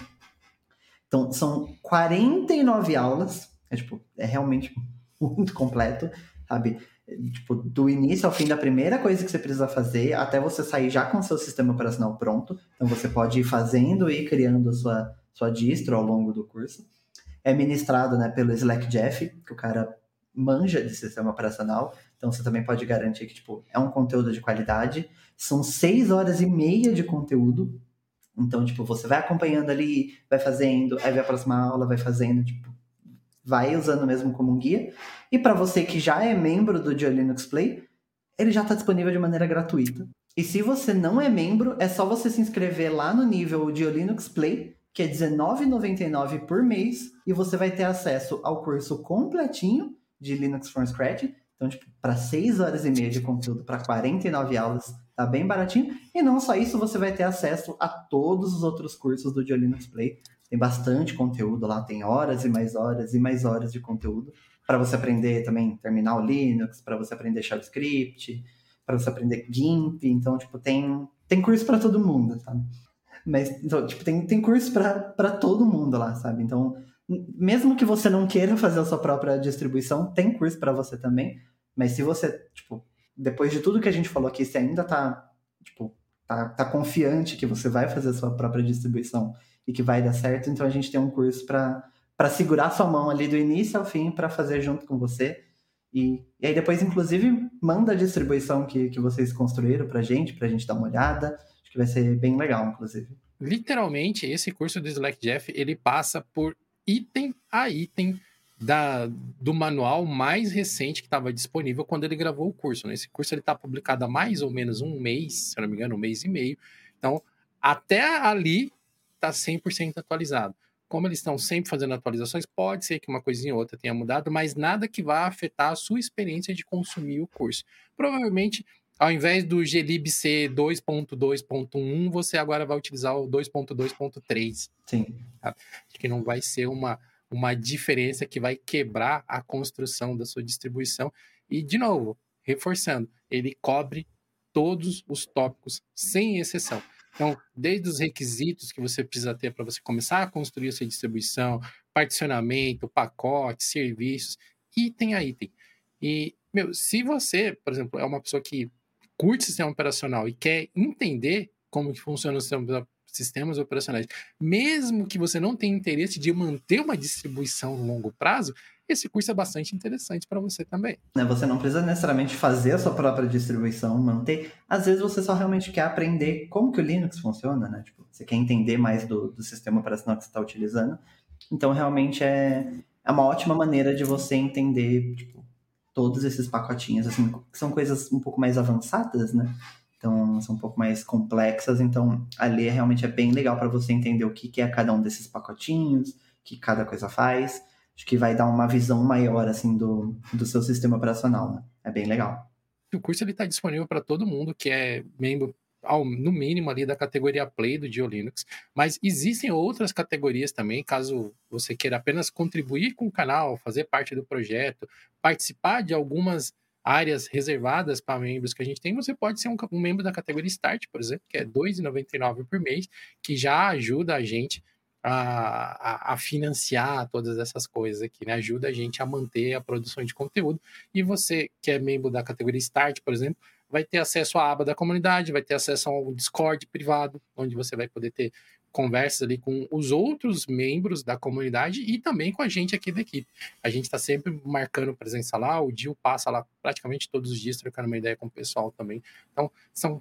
Então, são quarenta e nove aulas, é, tipo, é realmente muito completo, sabe? Tipo, do início ao fim da primeira coisa que você precisa fazer, até você sair já com o seu sistema operacional pronto. Então, você pode ir fazendo e criando a sua, sua distro ao longo do curso. É ministrado, né, pelo Slack Jeff, que o cara manja de sistema operacional, então você também pode garantir que, tipo, é um conteúdo de qualidade. São seis horas e meia de conteúdo, então, tipo, você vai acompanhando ali, vai fazendo, aí vai a próxima aula, vai fazendo, tipo, vai usando mesmo como um guia. E para você que já é membro do Diolinux Play, ele já está disponível de maneira gratuita. E se você não é membro, é só você se inscrever lá no nível Diolinux Play, que é dezenove reais e noventa e nove centavos por mês, e você vai ter acesso ao curso completinho de Linux from Scratch. Então, tipo, para seis horas e meia de conteúdo, para quarenta e nove aulas, tá bem baratinho. E não só isso, você vai ter acesso a todos os outros cursos do Diolinux Play. Tem bastante conteúdo lá, tem horas e mais horas e mais horas de conteúdo para você aprender também terminal Linux, para você aprender JavaScript, para você aprender GIMP. Então, tipo, tem, tem curso para todo mundo, sabe? Mas, então, tipo, tem, tem curso para todo mundo lá, sabe? Então, mesmo que você não queira fazer a sua própria distribuição, tem curso para você também. Mas se você, tipo, depois de tudo que a gente falou aqui, você ainda tá, tipo, tá, tá confiante que você vai fazer a sua própria distribuição e que vai dar certo, então a gente tem um curso para para segurar sua mão ali do início ao fim para fazer junto com você. E, e aí depois, inclusive, manda a distribuição que, que vocês construíram pra gente, pra gente dar uma olhada. Acho que vai ser bem legal, inclusive. Literalmente, esse curso do Slack Jeff, ele passa por item a item da, do manual mais recente que estava disponível quando ele gravou o curso, né? Esse curso ele está publicado há mais ou menos um mês, se eu não me engano, um mês e meio. Então, até ali está cem por cento atualizado. Como eles estão sempre fazendo atualizações, pode ser que uma coisinha ou outra tenha mudado, mas nada que vá afetar a sua experiência de consumir o curso. Provavelmente, ao invés do glib ser dois ponto dois ponto um, você agora vai utilizar o dois ponto dois ponto três. Sim. Tá? Acho que não vai ser uma, uma diferença que vai quebrar a construção da sua distribuição. E, de novo, reforçando, ele cobre todos os tópicos, sem exceção. Então, desde os requisitos que você precisa ter para você começar a construir a sua distribuição, particionamento, pacote, serviços, item a item. E, meu, se você, por exemplo, é uma pessoa que curte sistema operacional e quer entender como que funciona os sistemas operacionais, mesmo que você não tenha interesse de manter uma distribuição no longo prazo, esse curso é bastante interessante para você também. Você não precisa necessariamente fazer a sua própria distribuição, manter. Às vezes você só realmente quer aprender como que o Linux funciona, né? Tipo, você quer entender mais do, do sistema operacional que você está utilizando. Então, realmente, é, é uma ótima maneira de você entender, tipo, todos esses pacotinhos, assim, que são coisas um pouco mais avançadas, né? Então, são um pouco mais complexas. Então, ali realmente é bem legal para você entender o que, que é cada um desses pacotinhos, o que cada coisa faz. Acho que vai dar uma visão maior, assim, do, do seu sistema operacional, né? É bem legal. O curso está disponível para todo mundo que é membro, ao, no mínimo, ali da categoria Play do Diolinux. Mas existem outras categorias também, caso você queira apenas contribuir com o canal, fazer parte do projeto, participar de algumas áreas reservadas para membros que a gente tem, você pode ser um, um membro da categoria Start, por exemplo, que é dois reais e noventa e nove centavos por mês, que já ajuda a gente A, a, a financiar todas essas coisas aqui, né? Ajuda a gente a manter a produção de conteúdo. E você, que é membro da categoria Start, por exemplo, vai ter acesso à aba da comunidade, vai ter acesso ao Discord privado, onde você vai poder ter conversas ali com os outros membros da comunidade e também com a gente aqui da equipe. A gente está sempre marcando presença lá, o Dil passa lá praticamente todos os dias, trocando uma ideia com o pessoal também. Então, são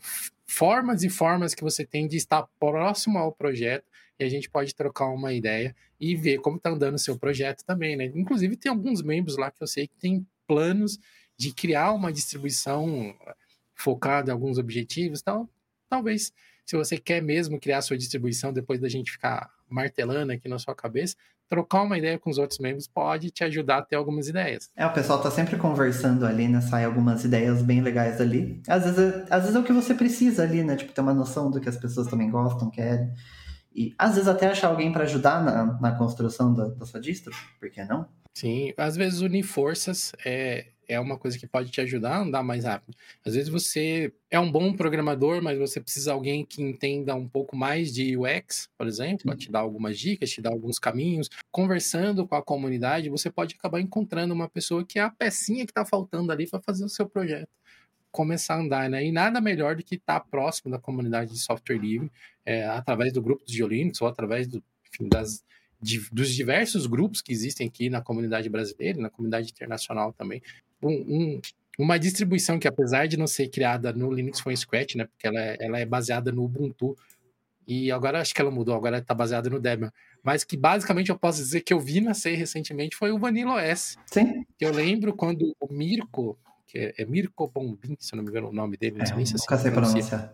formas e formas que você tem de estar próximo ao projeto, e a gente pode trocar uma ideia e ver como está andando o seu projeto também, né? Inclusive, tem alguns membros lá que eu sei que tem planos de criar uma distribuição focada em alguns objetivos, então, talvez, se você quer mesmo criar sua distribuição depois da gente ficar martelando aqui na sua cabeça, trocar uma ideia com os outros membros pode te ajudar a ter algumas ideias. É, o pessoal tá sempre conversando ali, né? Sai algumas ideias bem legais ali. Às vezes, é, às vezes é o que você precisa ali, né? Tipo, ter uma noção do que as pessoas também gostam, querem. E às vezes até achar alguém para ajudar na, na construção da, da sua distro, por que não? Sim, às vezes unir forças é, é uma coisa que pode te ajudar a andar mais rápido. Às vezes você é um bom programador, mas você precisa de alguém que entenda um pouco mais de U X, por exemplo, para te dar algumas dicas, te dar alguns caminhos. Conversando com a comunidade, você pode acabar encontrando uma pessoa que é a pecinha que está faltando ali para fazer o seu projeto começar a andar, né? E nada melhor do que estar próximo da comunidade de software livre, é, através do grupo de Linux ou através do, enfim, das, de, dos diversos grupos que existem aqui na comunidade brasileira, na comunidade internacional também. Um, um, uma distribuição que, apesar de não ser criada no Linux from Scratch, né? Porque ela é, ela é baseada no Ubuntu, e agora acho que ela mudou, agora está baseada no Debian, mas que basicamente eu posso dizer que eu vi nascer recentemente foi o Vanilla O S. Sim. Que eu lembro quando o Mirko, que é, é Mirko Bombin, se eu não me engano o nome dele, não É, sei nem se nunca assim sei pronuncia. pronunciar.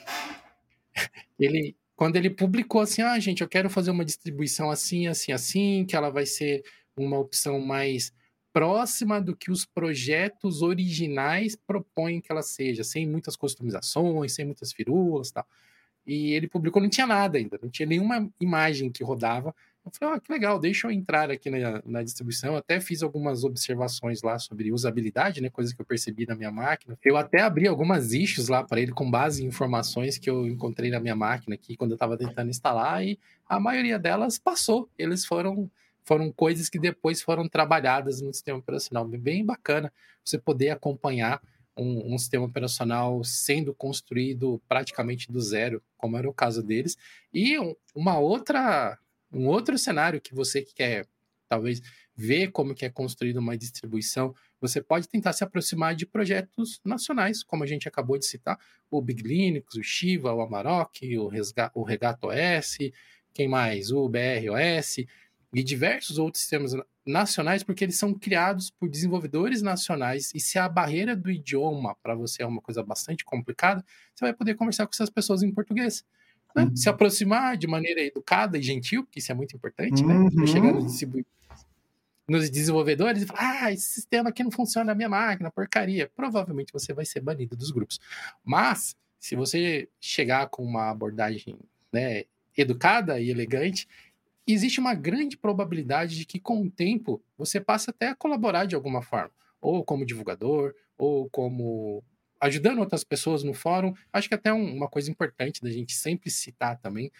Ele, quando ele publicou assim, ah, gente, eu quero fazer uma distribuição assim, assim, assim, que ela vai ser uma opção mais próxima do que os projetos originais propõem que ela seja, sem muitas customizações, sem muitas firulas e tal. E ele publicou, não tinha nada ainda, não tinha nenhuma imagem que rodava. Eu falei, ah, que legal, deixa eu entrar aqui na, na distribuição. Eu até fiz algumas observações lá sobre usabilidade, né, coisas que eu percebi na minha máquina. Eu até abri algumas issues lá para ele com base em informações que eu encontrei na minha máquina aqui quando eu estava tentando instalar, e a maioria delas passou. Eles foram, foram coisas que depois foram trabalhadas no sistema operacional. Bem bacana você poder acompanhar Um, um sistema operacional sendo construído praticamente do zero, como era o caso deles. E um, uma outra, um outro cenário que você que quer, talvez, ver como que é construída uma distribuição, você pode tentar se aproximar de projetos nacionais, como a gente acabou de citar, o Big Linux, o Shiva, o Amarok, o, Resga, o Regato O S, quem mais? O B R O S, e diversos outros sistemas nacionais, porque eles são criados por desenvolvedores nacionais, e se a barreira do idioma para você é uma coisa bastante complicada, você vai poder conversar com essas pessoas em português. Né? Uhum. Se aproximar de maneira educada e gentil, que isso é muito importante, né? Uhum. Você chegar nos, distribu... nos desenvolvedores e falar, ah, esse sistema aqui não funciona na minha máquina, porcaria. Provavelmente você vai ser banido dos grupos. Mas, se você chegar com uma abordagem, né, educada e elegante, existe uma grande probabilidade de que, com o tempo, você passe até a colaborar de alguma forma. Ou como divulgador, ou como ajudando outras pessoas no fórum. Acho que até um, uma coisa importante da gente sempre citar também.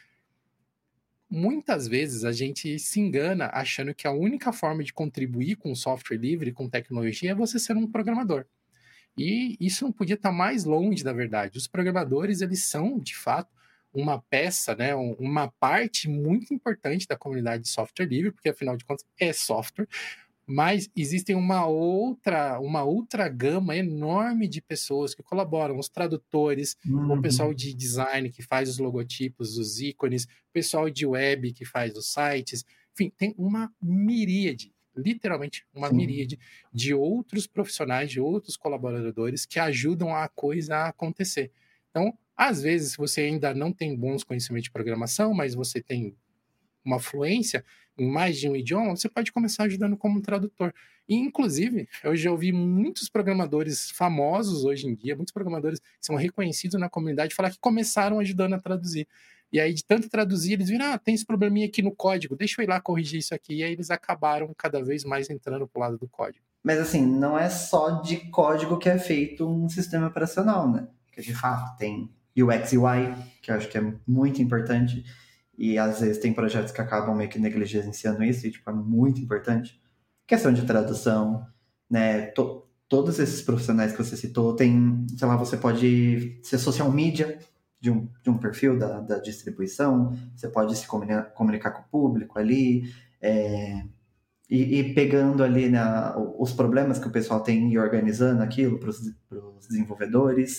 Muitas vezes a gente se engana achando que a única forma de contribuir com software livre, com tecnologia, é você ser um programador. E isso não podia estar mais longe da verdade. Os programadores, eles são, de fato, uma peça, né, uma parte muito importante da comunidade de software livre, porque afinal de contas é software, mas existem uma outra, uma outra gama enorme de pessoas que colaboram, os tradutores, Uhum. o pessoal de design que faz os logotipos, os ícones, o pessoal de web que faz os sites, enfim, tem uma miríade, literalmente uma Sim. miríade de outros profissionais, de outros colaboradores que ajudam a coisa a acontecer. Então, às vezes, você ainda não tem bons conhecimentos de programação, mas você tem uma fluência em mais de um idioma, você pode começar ajudando como tradutor. E, inclusive, eu já ouvi muitos programadores famosos hoje em dia, muitos programadores que são reconhecidos na comunidade, falar que começaram ajudando a traduzir. E aí, de tanto traduzir, eles viram, ah, tem esse probleminha aqui no código, deixa eu ir lá corrigir isso aqui. E aí, eles acabaram cada vez mais entrando pro lado do código. Mas, assim, não é só de código que é feito um sistema operacional, né? Porque, de fato, tem U X e U I, que eu acho que é muito importante, e às vezes tem projetos que acabam meio que negligenciando isso, e, tipo, é muito importante. Questão de tradução, né? To- todos esses profissionais que você citou, tem, sei lá, você pode ser social media de um, de um perfil da, da distribuição, você pode se comunicar, comunicar com o público ali, é, e, e pegando ali, né, os problemas que o pessoal tem e organizando aquilo para os desenvolvedores.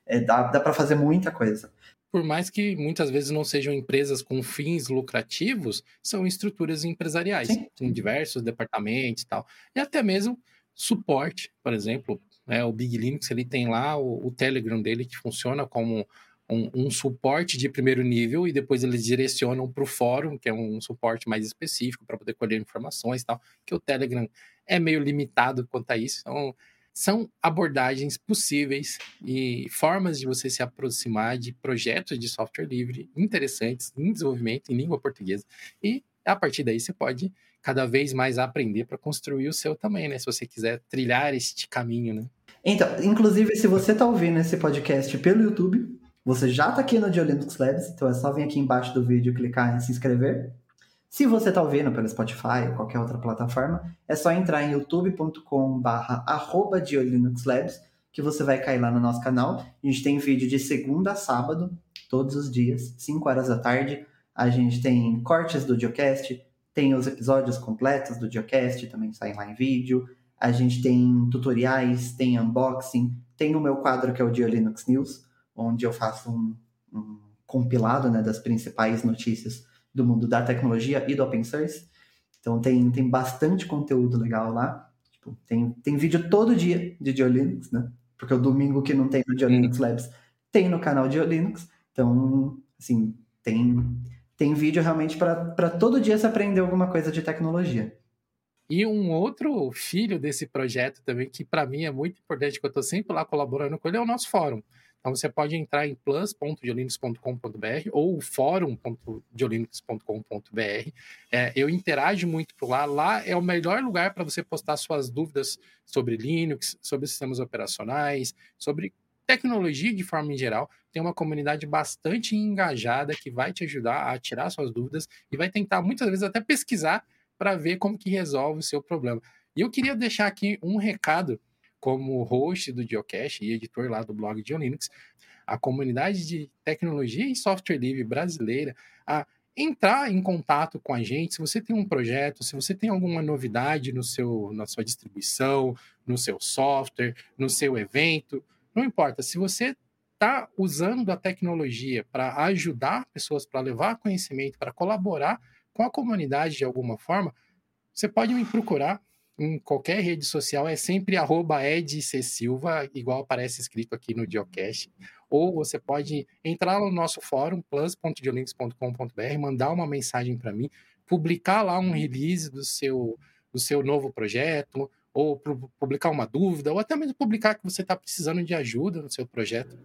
É, dá dá para fazer muita coisa. Por mais que muitas vezes não sejam empresas com fins lucrativos, são estruturas empresariais, Sim. tem diversos departamentos e tal. E até mesmo suporte, por exemplo, né, o Big Linux, ele tem lá o, o Telegram dele que funciona como um, um suporte de primeiro nível e depois eles direcionam para o fórum, que é um suporte mais específico para poder colher informações e tal, que o Telegram é meio limitado quanto a isso. Então, são abordagens possíveis e formas de você se aproximar de projetos de software livre interessantes em desenvolvimento em língua portuguesa. E a partir daí você pode cada vez mais aprender para construir o seu também, né? Se você quiser trilhar este caminho, né? Então, inclusive, se você está ouvindo esse podcast pelo YouTube, você já está aqui no GeoLinux Labs, então é só vir aqui embaixo do vídeo, clicar em se inscrever. Se você está ouvindo pelo Spotify ou qualquer outra plataforma, é só entrar em youtube ponto com barra arroba geolinuxlabs, que você vai cair lá no nosso canal. A gente tem vídeo de segunda a sábado, todos os dias, cinco horas da tarde. A gente tem cortes do Geocast, tem os episódios completos do Geocast, também saem lá em vídeo. A gente tem tutoriais, tem unboxing, tem o meu quadro que é o GeoLinux News, onde eu faço um, um compilado, né, das principais notícias do mundo da tecnologia e do open source. Então tem, tem bastante conteúdo legal lá. Tipo, tem, tem vídeo todo dia de GeoLinux, né? Porque o domingo que não tem no GeoLinux Labs tem no canal GeoLinux. Então, assim, tem, tem vídeo realmente para todo dia se aprender alguma coisa de tecnologia. E um outro filho desse projeto também, que para mim é muito importante, que eu estou sempre lá colaborando com ele, é o nosso fórum. Então você pode entrar em plus ponto geolinux ponto com ponto b r ou fórum ponto geolinux ponto com ponto b r. É, eu interajo muito por lá. Lá é o melhor lugar para você postar suas dúvidas sobre Linux, sobre sistemas operacionais, sobre tecnologia de forma em geral. Tem uma comunidade bastante engajada que vai te ajudar a tirar suas dúvidas e vai tentar muitas vezes até pesquisar para ver como que resolve o seu problema. E eu queria deixar aqui um recado como host do Geocast e editor lá do blog GeoLinux, a comunidade de tecnologia e software livre brasileira, a entrar em contato com a gente. Se você tem um projeto, se você tem alguma novidade no seu, na sua distribuição, no seu software, no seu evento, não importa. Se você está usando a tecnologia para ajudar pessoas, para levar conhecimento, para colaborar com a comunidade de alguma forma, você pode me procurar em qualquer rede social, é sempre arroba edcsilva, igual aparece escrito aqui no Geocast. Ou você pode entrar no nosso fórum, plus ponto geolinux ponto com ponto b r, mandar uma mensagem para mim, publicar lá um release do seu, do seu novo projeto, ou publicar uma dúvida, ou até mesmo publicar que você está precisando de ajuda no seu projeto.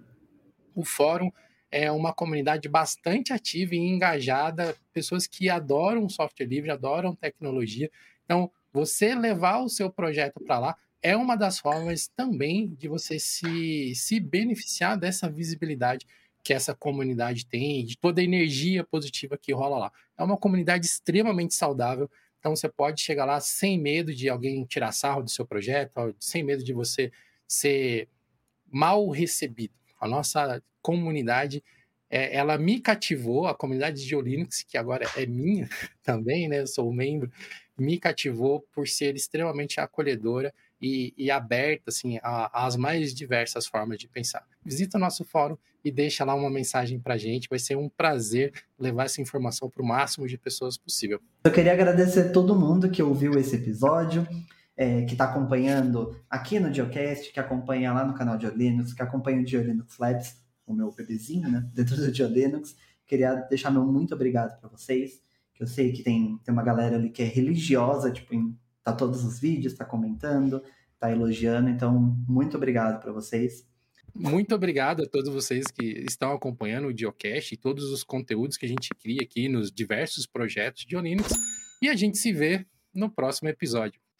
O fórum é uma comunidade bastante ativa e engajada, pessoas que adoram software livre, adoram tecnologia. Então, você levar o seu projeto para lá é uma das formas também de você se, se beneficiar dessa visibilidade que essa comunidade tem, de toda a energia positiva que rola lá. É uma comunidade extremamente saudável, então você pode chegar lá sem medo de alguém tirar sarro do seu projeto, sem medo de você ser mal recebido. A nossa comunidade, é, ela me cativou, a comunidade de GeoLinux, que agora é minha também, né? Eu sou membro, me cativou por ser extremamente acolhedora e, e aberta, assim, às mais diversas formas de pensar. Visita o nosso fórum e deixa lá uma mensagem pra gente, vai ser um prazer levar essa informação para o máximo de pessoas possível. Eu queria agradecer a todo mundo que ouviu esse episódio, É, que está acompanhando aqui no Geocast, que acompanha lá no canal de GeoLinux, que acompanha o GeoLinux Labs, o meu bebezinho, né, dentro do GeoLinux. Queria deixar meu muito obrigado para vocês, que eu sei que tem, tem uma galera ali que é religiosa, tipo, em, tá todos os vídeos, tá comentando, tá elogiando, então muito obrigado para vocês. Muito obrigado a todos vocês que estão acompanhando o Geocast e todos os conteúdos que a gente cria aqui nos diversos projetos de GeoLinux, e a gente se vê no próximo episódio.